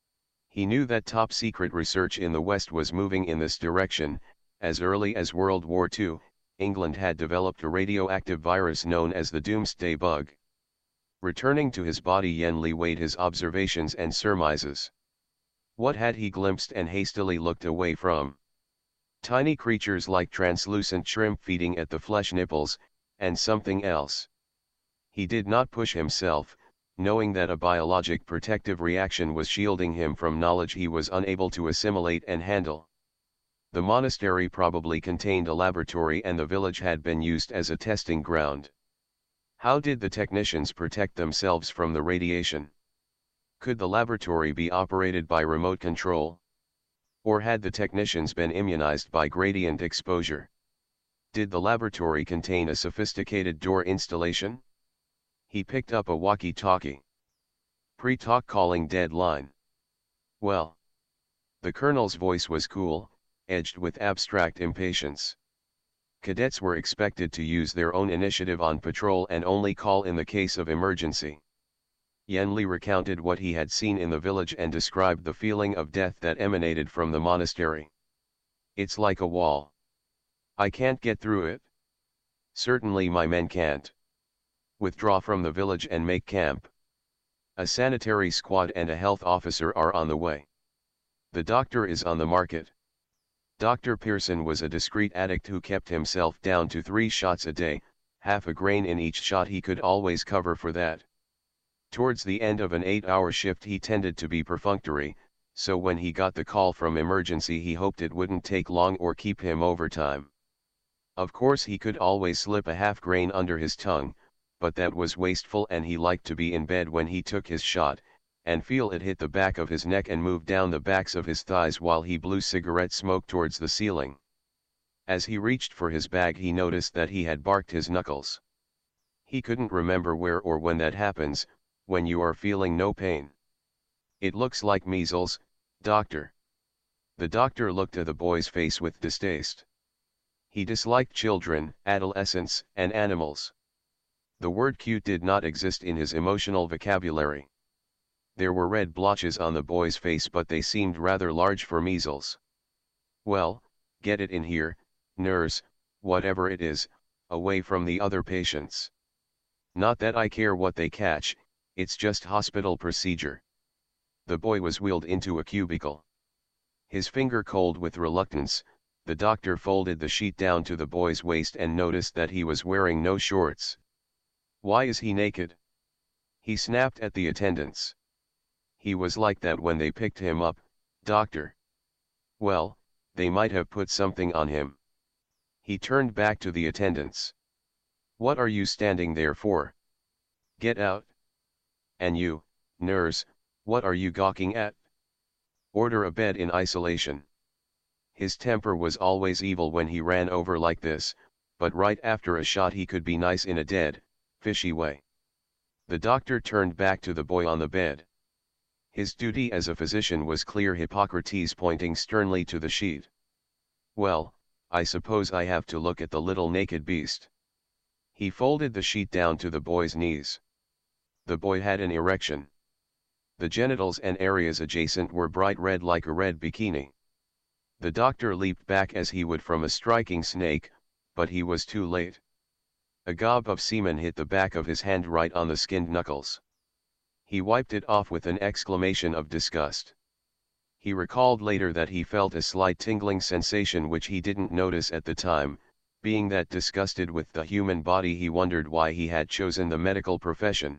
He knew that top-secret research in the West was moving in this direction. As early as World War II, England had developed a radioactive virus known as the Doomsday Bug. Returning to his body, Yen Li weighed his observations and surmises. What had he glimpsed and hastily looked away from? Tiny creatures like translucent shrimp feeding at the flesh nipples, and something else. He did not push himself, knowing that a biologic protective reaction was shielding him from knowledge he was unable to assimilate and handle. The monastery probably contained a laboratory and the village had been used as a testing ground. How did the technicians protect themselves from the radiation? Could the laboratory be operated by remote control? Or had the technicians been immunized by gradient exposure? Did the laboratory contain a sophisticated door installation? He picked up a walkie-talkie. Pre-talk calling deadline. Well. The colonel's voice was cool, edged with abstract impatience. Cadets were expected to use their own initiative on patrol and only call in the case of emergency. Yen Li recounted what he had seen in the village and described the feeling of death that emanated from the monastery. It's like a wall. I can't get through it. Certainly my men can't. Withdraw from the village and make camp. A sanitary squad and a health officer are on the way. The doctor is on the market. Dr. Pearson was a discreet addict who kept himself down to 3 shots a day, half a grain in each shot. He could always cover for that. Towards the end of an 8-hour shift he tended to be perfunctory, so when he got the call from emergency he hoped it wouldn't take long or keep him overtime. Of course he could always slip a half grain under his tongue, but that was wasteful and he liked to be in bed when he took his shot, and feel it hit the back of his neck and move down the backs of his thighs while he blew cigarette smoke towards the ceiling. As he reached for his bag he noticed that he had barked his knuckles. He couldn't remember where or when that happens, when you are feeling no pain. It looks like measles, doctor. The doctor looked at the boy's face with distaste. He disliked children, adolescents, and animals. The word cute did not exist in his emotional vocabulary. There were red blotches on the boy's face but they seemed rather large for measles. Well, get it in here, nurse, whatever it is, away from the other patients. Not that I care what they catch, it's just hospital procedure. The boy was wheeled into a cubicle. His finger cold with reluctance, the doctor folded the sheet down to the boy's waist and noticed that he was wearing no shorts. Why is he naked? He snapped at the attendants. He was like that when they picked him up, doctor. Well, they might have put something on him. He turned back to the attendants. What are you standing there for? Get out. And you, nurse, what are you gawking at? Order a bed in isolation. His temper was always evil when he ran over like this, but right after a shot he could be nice in a dead, fishy way. The doctor turned back to the boy on the bed. His duty as a physician was clear. Hippocrates pointing sternly to the sheet. Well, I suppose I have to look at the little naked beast. He folded the sheet down to the boy's knees. The boy had an erection. The genitals and areas adjacent were bright red like a red bikini. The doctor leaped back as he would from a striking snake, but he was too late. A gob of semen hit the back of his hand right on the skinned knuckles. He wiped it off with an exclamation of disgust. He recalled later that he felt a slight tingling sensation which he didn't notice at the time. Being that disgusted with the human body he wondered why he had chosen the medical profession.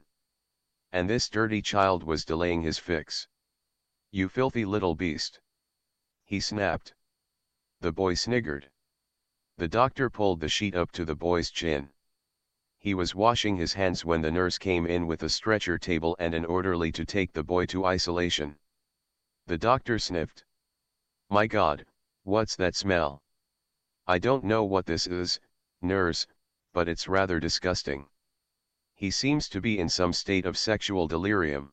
And this dirty child was delaying his fix. You filthy little beast. He snapped. The boy sniggered. The doctor pulled the sheet up to the boy's chin. He was washing his hands when the nurse came in with a stretcher table and an orderly to take the boy to isolation. The doctor sniffed. "My God, what's that smell? I don't know what this is, nurse, but it's rather disgusting. He seems to be in some state of sexual delirium.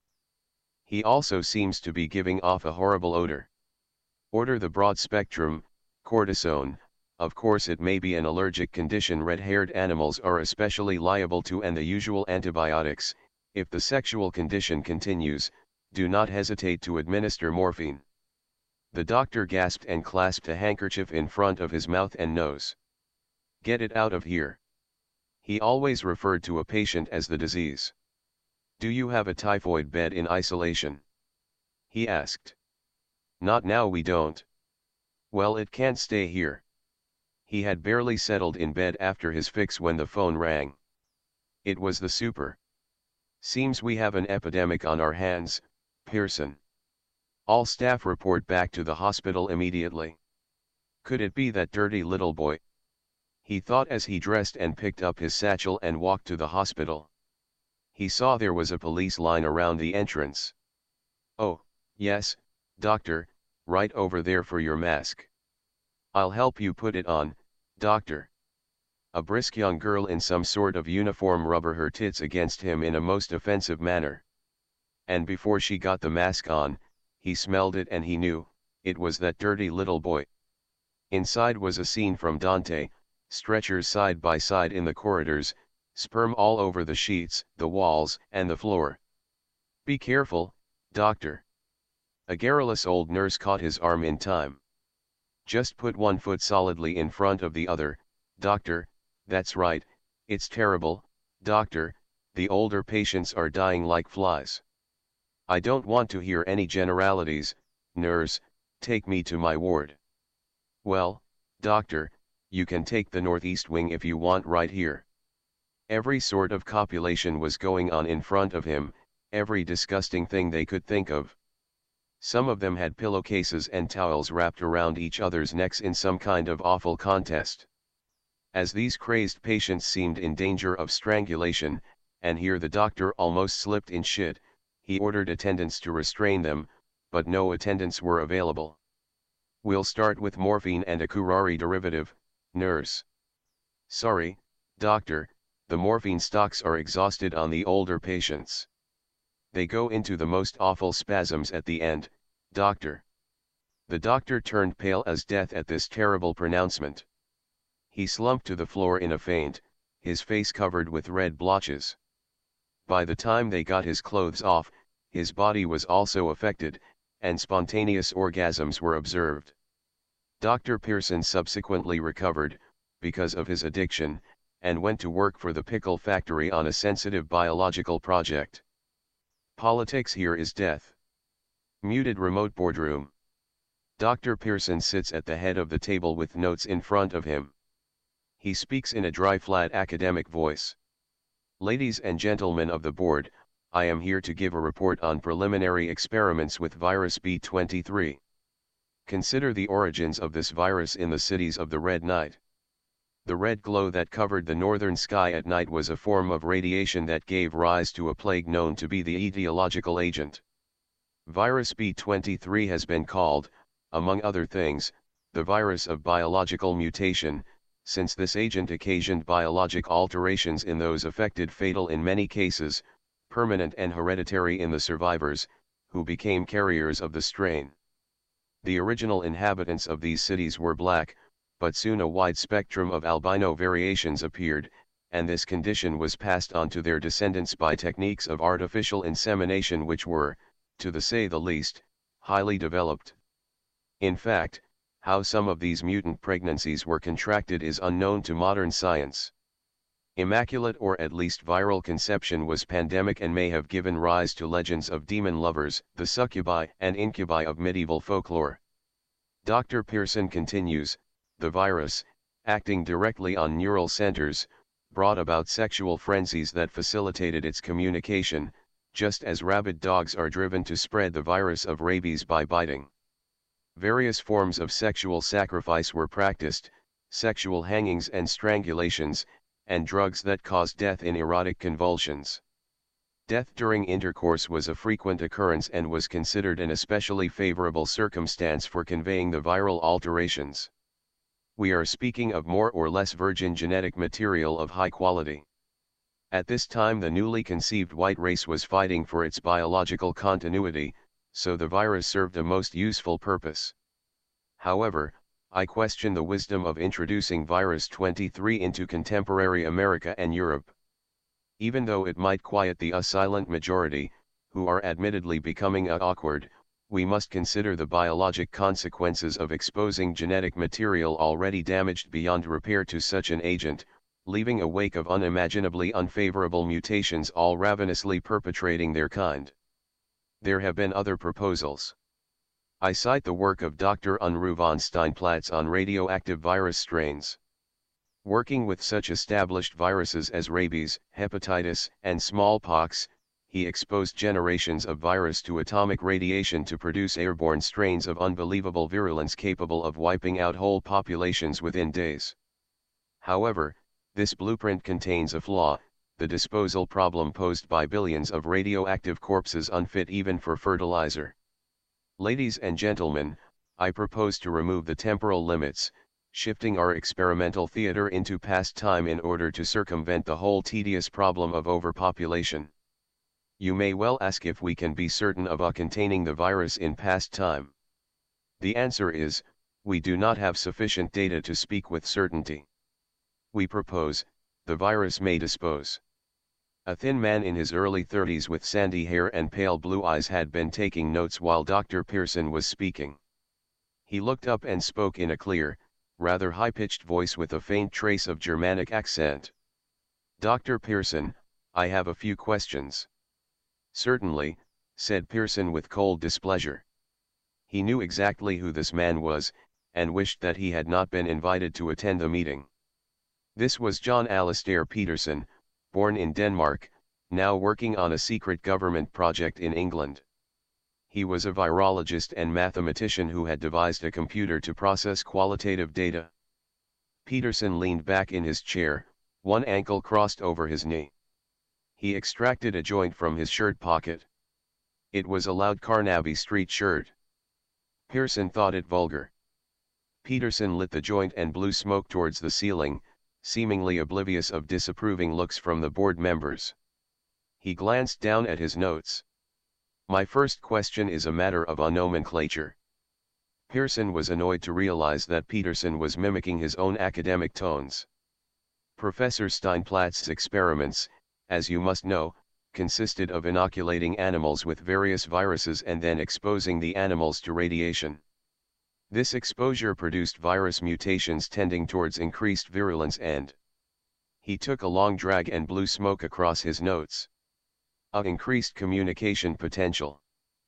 He also seems to be giving off a horrible odor. Order the broad spectrum, cortisone. Of course it may be an allergic condition red-haired animals are especially liable to, and the usual antibiotics. If the sexual condition continues, do not hesitate to administer morphine." The doctor gasped and clasped a handkerchief in front of his mouth and nose. "Get it out of here." He always referred to a patient as the disease. "Do you have a typhoid bed in isolation?" he asked. "Not now, we don't." "Well, it can't stay here." He had barely settled in bed after his fix when the phone rang. It was the super. "Seems we have an epidemic on our hands, Pearson. All staff report back to the hospital immediately." Could it be that dirty little boy? He thought as he dressed and picked up his satchel and walked to the hospital. He saw there was a police line around the entrance. "Oh, yes, doctor, right over there for your mask." "I'll help you put it on, doctor." A brisk young girl in some sort of uniform rubbed her tits against him in a most offensive manner. And before she got the mask on, he smelled it and he knew, it was that dirty little boy. Inside was a scene from Dante, stretchers side by side in the corridors, sperm all over the sheets, the walls, and the floor. "Be careful, doctor." A garrulous old nurse caught his arm in time. "Just put one foot solidly in front of the other, doctor, that's right. It's terrible, doctor, the older patients are dying like flies." "I don't want to hear any generalities, nurse, take me to my ward." "Well, doctor, you can take the northeast wing if you want right here." Every sort of copulation was going on in front of him, every disgusting thing they could think of. Some of them had pillowcases and towels wrapped around each other's necks in some kind of awful contest. As these crazed patients seemed in danger of strangulation, and here the doctor almost slipped in shit, he ordered attendants to restrain them, but no attendants were available. "We'll start with morphine and a curare derivative, nurse." "Sorry, doctor, the morphine stocks are exhausted on the older patients. They go into the most awful spasms at the end, doctor." The doctor turned pale as death at this terrible pronouncement. He slumped to the floor in a faint, his face covered with red blotches. By the time they got his clothes off, his body was also affected, and spontaneous orgasms were observed. Dr. Pearson subsequently recovered, because of his addiction, and went to work for the pickle factory on a sensitive biological project. Politics here is death. Muted remote boardroom. Dr. Pearson sits at the head of the table with notes in front of him. He speaks in a dry, flat academic voice. "Ladies and gentlemen of the board, I am here to give a report on preliminary experiments with virus B23. Consider the origins of this virus in the cities of the Red Night. The red glow that covered the northern sky at night was a form of radiation that gave rise to a plague known to be the etiological agent. Virus B23 has been called, among other things, the virus of biological mutation, since this agent occasioned biologic alterations in those affected, fatal in many cases, permanent and hereditary in the survivors, who became carriers of the strain. The original inhabitants of these cities were black, but soon a wide spectrum of albino variations appeared, and this condition was passed on to their descendants by techniques of artificial insemination which were, to say the least, highly developed. In fact, how some of these mutant pregnancies were contracted is unknown to modern science. Immaculate or at least viral conception was pandemic and may have given rise to legends of demon lovers, the succubi and incubi of medieval folklore. Dr. Pearson continues, the virus, acting directly on neural centers, brought about sexual frenzies that facilitated its communication, just as rabid dogs are driven to spread the virus of rabies by biting. Various forms of sexual sacrifice were practiced, sexual hangings and strangulations, and drugs that caused death in erotic convulsions. Death during intercourse was a frequent occurrence and was considered an especially favorable circumstance for conveying the viral alterations. We are speaking of more or less virgin genetic material of high quality. At this time the newly conceived white race was fighting for its biological continuity, so the virus served a most useful purpose. However, I question the wisdom of introducing virus 23 into contemporary America and Europe. Even though it might quiet the silent majority, who are admittedly becoming awkward, we must consider the biologic consequences of exposing genetic material already damaged beyond repair to such an agent, leaving a wake of unimaginably unfavorable mutations all ravenously perpetrating their kind. There have been other proposals. I cite the work of Dr. Unruh von Steinplatz on radioactive virus strains. Working with such established viruses as rabies, hepatitis, and smallpox, he exposed generations of virus to atomic radiation to produce airborne strains of unbelievable virulence capable of wiping out whole populations within days. However, this blueprint contains a flaw, the disposal problem posed by billions of radioactive corpses unfit even for fertilizer. Ladies and gentlemen, I propose to remove the temporal limits, shifting our experimental theater into past time in order to circumvent the whole tedious problem of overpopulation. You may well ask if we can be certain of containing the virus in past time. The answer is, we do not have sufficient data to speak with certainty. We propose, the virus may dispose. A thin man in his early 30s with sandy hair and pale blue eyes had been taking notes while Dr. Pearson was speaking. He looked up and spoke in a clear, rather high-pitched voice with a faint trace of Germanic accent. "Dr. Pearson, I have a few questions." "Certainly," said Pearson with cold displeasure. He knew exactly who this man was, and wished that he had not been invited to attend the meeting. This was John Alistair Peterson, born in Denmark, now working on a secret government project in England. He was a virologist and mathematician who had devised a computer to process qualitative data. Peterson leaned back in his chair, one ankle crossed over his knee. He extracted a joint from his shirt pocket. It was a loud Carnaby Street shirt. Pearson thought it vulgar. Peterson lit the joint and blew smoke towards the ceiling, seemingly oblivious of disapproving looks from the board members. He glanced down at his notes. "My first question is a matter of nomenclature." Pearson was annoyed to realize that Peterson was mimicking his own academic tones. Professor Steinplatz's experiments, as you must know, consisted of inoculating animals with various viruses and then exposing the animals to radiation. This exposure produced virus mutations tending towards increased virulence and he took a long drag and blew smoke across his notes. Increased communication potential.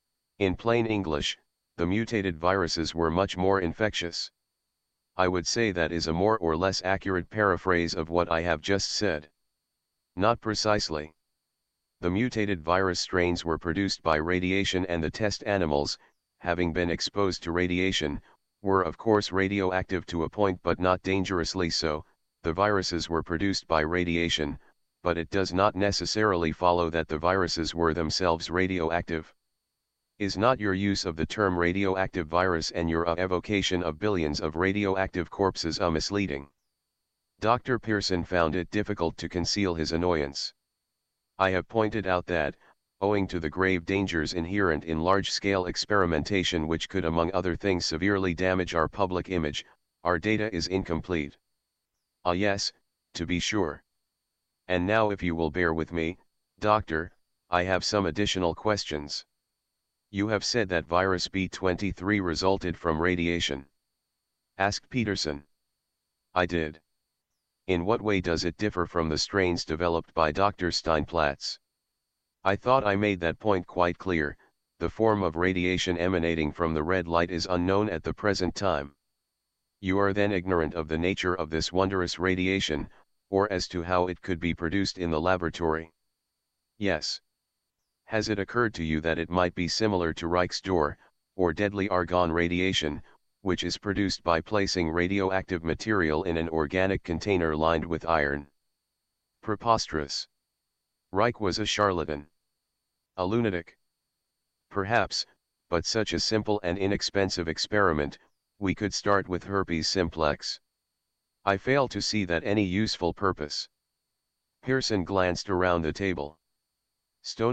In plain English, the mutated viruses were much more infectious. I would say that is a more or less accurate paraphrase of what I have just said. Not precisely. The mutated virus strains were produced by radiation and the test animals, having been exposed to radiation, were of course radioactive to a point but not dangerously so. The viruses were produced by radiation, but it does not necessarily follow that the viruses were themselves radioactive. Is not your use of the term radioactive virus and your evocation of billions of radioactive corpses misleading? Dr. Pearson found it difficult to conceal his annoyance. I have pointed out that, owing to the grave dangers inherent in large-scale experimentation which could among other things severely damage our public image, our data is incomplete. Ah yes, to be sure. And now if you will bear with me, Doctor, I have some additional questions. You have said that virus B23 resulted from radiation. Asked Peterson. I did. In what way does it differ from the strains developed by Dr. Steinplatz? I thought I made that point quite clear. The form of radiation emanating from the red light is unknown at the present time. You are then ignorant of the nature of this wondrous radiation, or as to how it could be produced in the laboratory. Yes. Has it occurred to you that it might be similar to Reich's door, or deadly argon radiation, which is produced by placing radioactive material in an organic container lined with iron. Preposterous. Reich was a charlatan. A lunatic. Perhaps, but such a simple and inexpensive experiment, we could start with herpes simplex. I fail to see that any useful purpose. Pearson glanced around the table. Stone